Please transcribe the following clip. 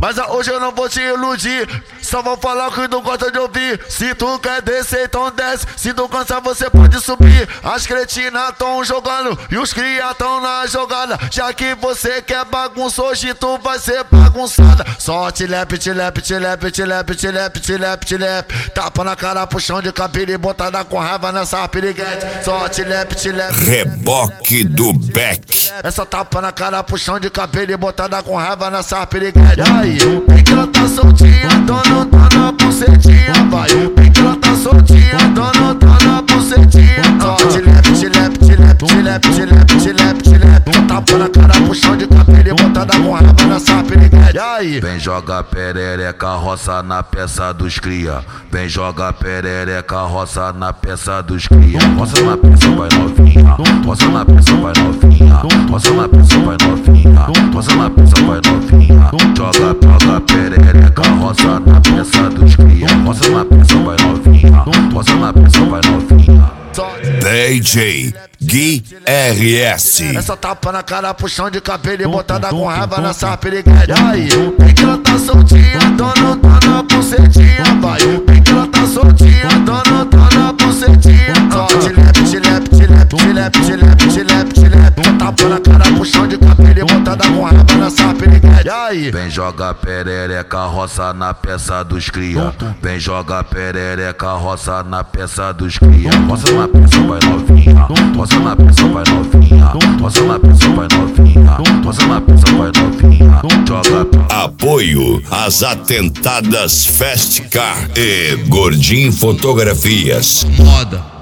Mas hoje eu não vou te iludir, só vou falar o que tu gosta de ouvir. Se tu quer descer, então desce. Se tu cansar, você pode subir. As cretinas tão jogando e os cria tão na jogada. Já que você quer bagunça, hoje tu vai ser bagunçada. Só tilepe, tilepe, tilepe, tilepe, tilepe, tilepe, tilepe. Tapa na cara, puxão de cabelo e botada com raiva nessa piriguete. Só tilepe, tilepe. Reboque do Beck. Essa tapa na cara, puxão de cabelo e botada com raiva nessa piriguete. Aí, bem que ela tá soltinha, dona na bucetinha. Vai, bem que ela tá soltinha, dona na bucetinha. Só tilepe, tilepe, tilepe, tilepe, tilepe, tilepe, tilepe. Tapa na cara, puxão de cabelo e botada com raiva nessa piriguete. Aí, vem joga perereca, roça na peça dos cria. Vem joga perereca, roça na peça dos cria. Roça na peça, vai novinha. Roça na peça, vai novinha. Roça na peça, vai novinha. Roça na peça, vai novinha. Joga perereca, roça na peça dos cria. Roça na peça, vai novinha. Roça na peça, vai novinha. DJ Gui RS. Essa tapa na cara, puxão de cabelo e botada com raiva nessa piriguete. Aí, bem que ela tá soltinha, dona na bucetinha. Vai, bem que ela tá soltinha, dona na bucetinha. Só tilepe, tilepe, tilepe, tilepe, tilepe, tilepe, tilepe. Tapa na cara, puxão de cabelo e botada com raiva nessa piriguete. Aí, vem joga perereca, roça na peça dos cria. Vem joga perereca, roça na peça dos cria. Roça na peça, vai novinha. Roça na peça, vai novinha. Roça na peça, vai novinha. Roça na peça, vai novinha. Joga. Apoio às atentadas Fast Car e Gordinho Fotografias. Moda.